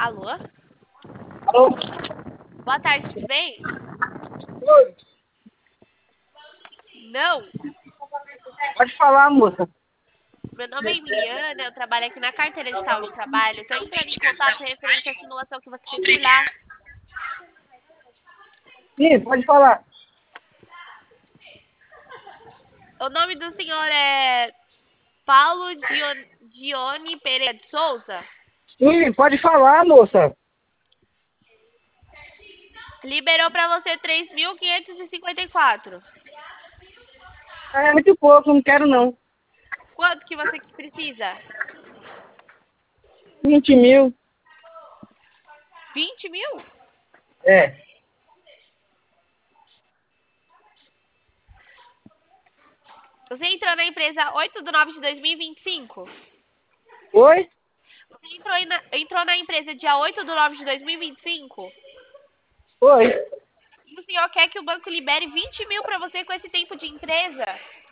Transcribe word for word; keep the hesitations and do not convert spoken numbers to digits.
Alô? Alô? Boa tarde, tudo bem? Oi. Não. Pode falar, moça. Meu nome é Emiliana, eu trabalho aqui na carteira de saúde de trabalho. Estou entrando em contato referente à simulação que você fez por lá. Sim, pode falar. O nome do senhor é Paulo Dion- Dione Pereira de Souza? Sim, pode falar, moça. Liberou para você três mil quinhentos e cinquenta e quatro. É muito pouco, não quero não. Quanto que você precisa? Vinte mil. vinte mil? É. Você entrou na empresa oito de nove de dois mil e vinte e cinco? Oi? Você entrou, aí na, entrou na empresa dia oito de nove de dois mil e vinte e cinco? Oi. E o senhor quer que o banco libere vinte mil para você com esse tempo de empresa?